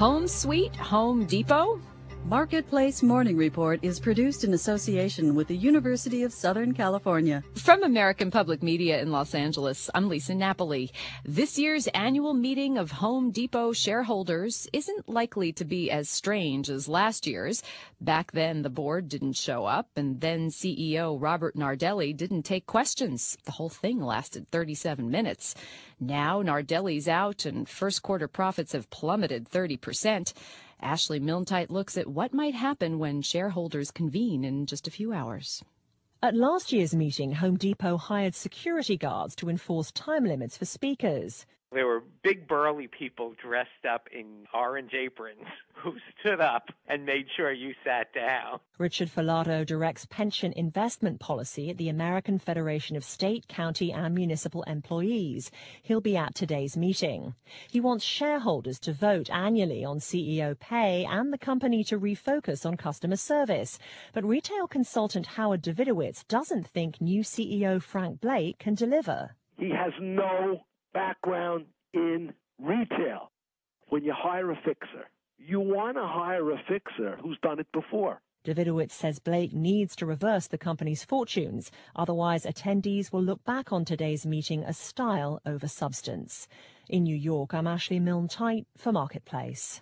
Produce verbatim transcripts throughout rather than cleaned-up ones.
Home Sweet Home Depot? Marketplace Morning Report is produced in association with the University of Southern California. From American Public Media in Los Angeles, I'm Lisa Napoli. This year's annual meeting of Home Depot shareholders isn't likely to be as strange as last year's. Back then, the board didn't show up, and then C E O Robert Nardelli didn't take questions. The whole thing lasted thirty-seven minutes. Now Nardelli's out, and first quarter profits have plummeted thirty percent. Ashley Milne-Tyte looks at what might happen when shareholders convene in just a few hours. At last year's meeting, Home Depot hired security guards to enforce time limits for speakers. There were big burly people dressed up in orange aprons who stood up and made sure you sat down. Richard Filato directs pension investment policy at the American Federation of State, County and Municipal Employees. He'll be at today's meeting. He wants shareholders to vote annually on C E O pay and the company to refocus on customer service. But retail consultant Howard Davidowitz doesn't think new C E O Frank Blake can deliver. He has no background in retail. When you hire a fixer, you want to hire a fixer who's done it before. Davidowitz says Blake needs to reverse the company's fortunes. Otherwise, attendees will look back on today's meeting as style over substance. In New York, I'm Ashley Milne-Tyte for Marketplace.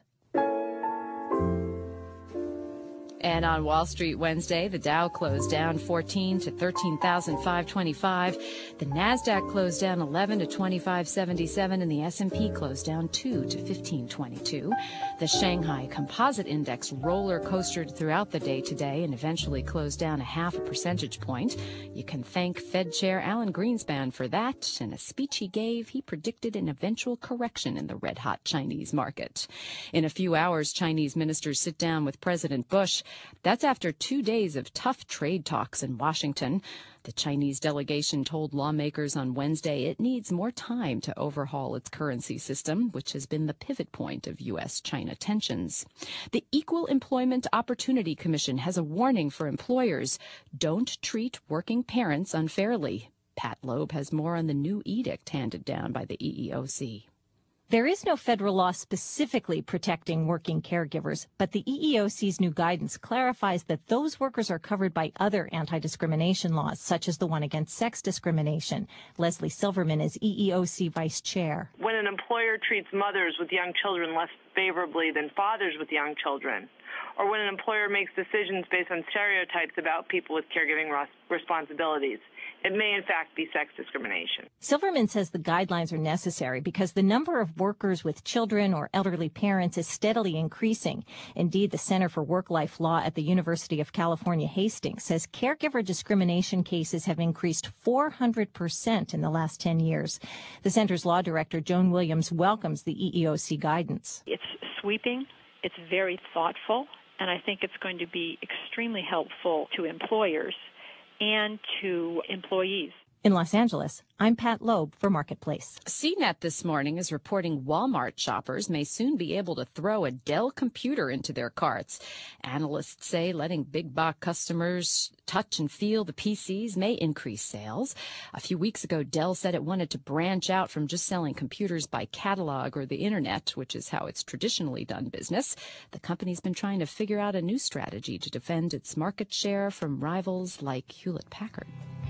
And on Wall Street Wednesday, the Dow closed down fourteen to thirteen thousand five hundred twenty-five. The Nasdaq closed down eleven to twenty-five seventy-seven, and the S and P closed down two to fifteen twenty-two. The Shanghai Composite Index roller coastered throughout the day today and eventually closed down a half a percentage point. You can thank Fed Chair Alan Greenspan for that. In a speech he gave, he predicted an eventual correction in the red-hot Chinese market. In a few hours, Chinese ministers sit down with President Bush. That's after two days of tough trade talks in Washington. The Chinese delegation told lawmakers on Wednesday it needs more time to overhaul its currency system, which has been the pivot point of U S China tensions. The Equal Employment Opportunity Commission has a warning for employers: don't treat working parents unfairly. Pat Loeb has more on the new edict handed down by the E E O C. There is no federal law specifically protecting working caregivers, but the E E O C's new guidance clarifies that those workers are covered by other anti-discrimination laws, such as the one against sex discrimination. Leslie Silverman is E E O C vice chair. When an employer treats mothers with young children less favorably than fathers with young children, or when an employer makes decisions based on stereotypes about people with caregiving responsibilities, it may, in fact, be sex discrimination. Silverman says the guidelines are necessary because the number of workers with children or elderly parents is steadily increasing. Indeed, the Center for Work-Life Law at the University of California, Hastings, says caregiver discrimination cases have increased four hundred percent in the last ten years. The center's law director, Joan Williams, welcomes the E E O C guidance. It's sweeping, it's very thoughtful, and I think it's going to be extremely helpful to employers and to employees. In Los Angeles, I'm Pat Loeb for Marketplace. C net this morning is reporting Walmart shoppers may soon be able to throw a Dell computer into their carts. Analysts say letting big box customers touch and feel the P Cs may increase sales. A few weeks ago, Dell said it wanted to branch out from just selling computers by catalog or the internet, which is how it's traditionally done business. The company's been trying to figure out a new strategy to defend its market share from rivals like Hewlett-Packard.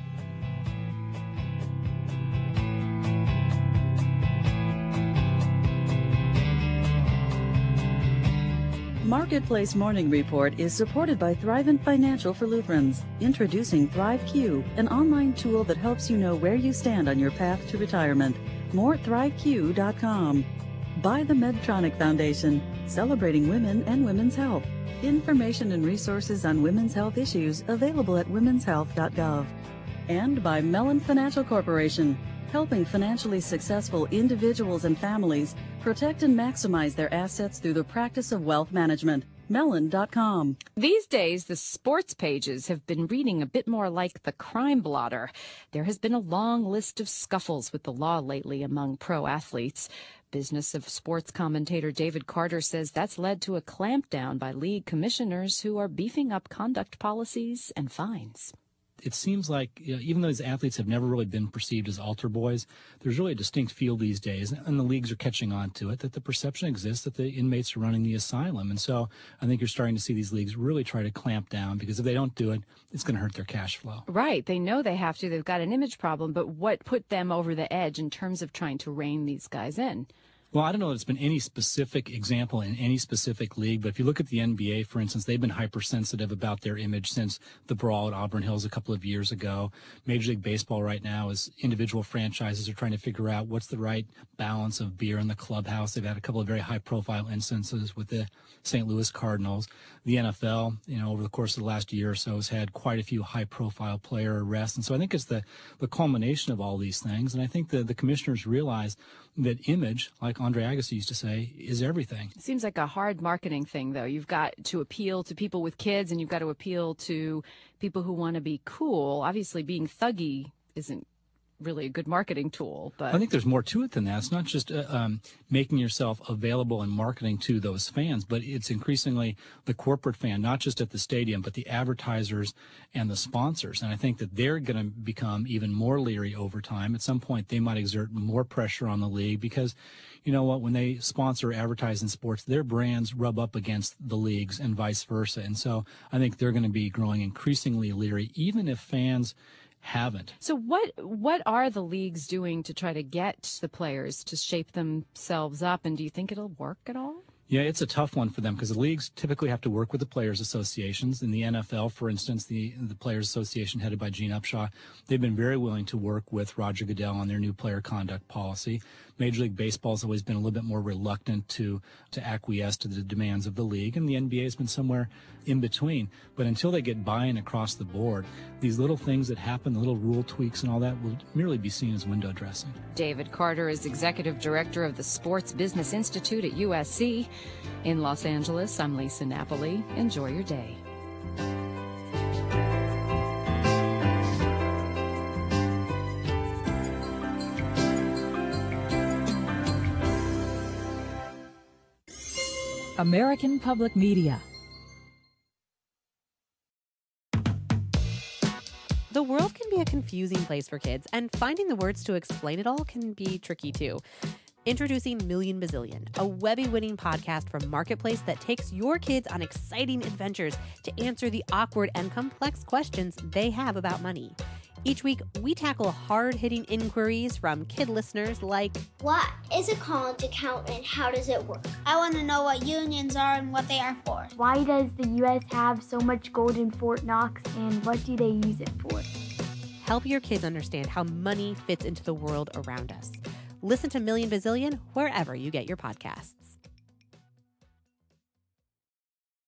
Marketplace Morning Report is supported by Thrivent Financial for Lutherans, introducing ThriveQ, an online tool that helps you know where you stand on your path to retirement. More at thrive q dot com. By the Medtronic Foundation, celebrating women and women's health. Information and resources on women's health issues available at womens health dot gov. And by Mellon Financial Corporation, helping financially successful individuals and families protect and maximize their assets through the practice of wealth management. Mellon dot com. These days, the sports pages have been reading a bit more like the crime blotter. There has been a long list of scuffles with the law lately among pro athletes. Business of Sports commentator David Carter says that's led to a clampdown by league commissioners who are beefing up conduct policies and fines. it seems like, you know, even though these athletes have never really been perceived as altar boys, there's really a distinct feel these days, and the leagues are catching on to it, that the perception exists that the inmates are running the asylum. And so I think you're starting to see these leagues really try to clamp down, because if they don't do it, it's going to hurt their cash flow. Right. They know they have to. They've got an image problem, but what put them over the edge in terms of trying to rein these guys in? Well, I don't know that it's been any specific example in any specific league, but if you look at the N B A, for instance, they've been hypersensitive about their image since the brawl at Auburn Hills a couple of years ago. Major League Baseball right now is individual franchises are trying to figure out what's the right balance of beer in the clubhouse. They've had a couple of very high-profile instances with the Saint Louis Cardinals. The N F L, you know, over the course of the last year or so has had quite a few high-profile player arrests. And so I think it's the, the culmination of all these things. And I think the, the commissioners realize that image, like Andre Agassi used to say, is everything. It seems like a hard marketing thing, though. You've got to appeal to people with kids, and you've got to appeal to people who want to be cool. Obviously, being thuggy isn't really a good marketing tool. But I think there's more to it than that. It's not just uh, um, making yourself available and marketing to those fans, but it's increasingly the corporate fan, not just at the stadium, but the advertisers and the sponsors. And I think that they're going to become even more leery over time. At some point, they might exert more pressure on the league because, you know what, when they sponsor or advertise in sports, their brands rub up against the leagues and vice versa. And so I think they're going to be growing increasingly leery, even if fans haven't. So what what are the leagues doing to try to get the players to shape themselves up, and do you think it'll work at all? Yeah, it's a tough one for them because the leagues typically have to work with the players' associations. In the N F L, for instance, the the Players Association headed by Gene Upshaw, they've been very willing to work with Roger Goodell on their new player conduct policy. Major League Baseball has always been a little bit more reluctant to to acquiesce to the demands of the league, and the N B A has been somewhere in between. But until they get buy-in across the board, these little things that happen, the little rule tweaks and all that, will merely be seen as window dressing. David Carter is Executive Director of the Sports Business Institute at U S C. In Los Angeles, I'm Lisa Napoli. Enjoy your day. American Public Media. The world can be a confusing place for kids, and finding the words to explain it all can be tricky too. Introducing Million Bazillion, a Webby-winning podcast from Marketplace that takes your kids on exciting adventures to answer the awkward and complex questions they have about money. Each week, we tackle hard-hitting inquiries from kid listeners like, what is a college account and how does it work? I want to know what unions are and what they are for. Why does the U S have so much gold in Fort Knox, and what do they use it for? Help your kids understand how money fits into the world around us. Listen to Million Bazillion wherever you get your podcasts.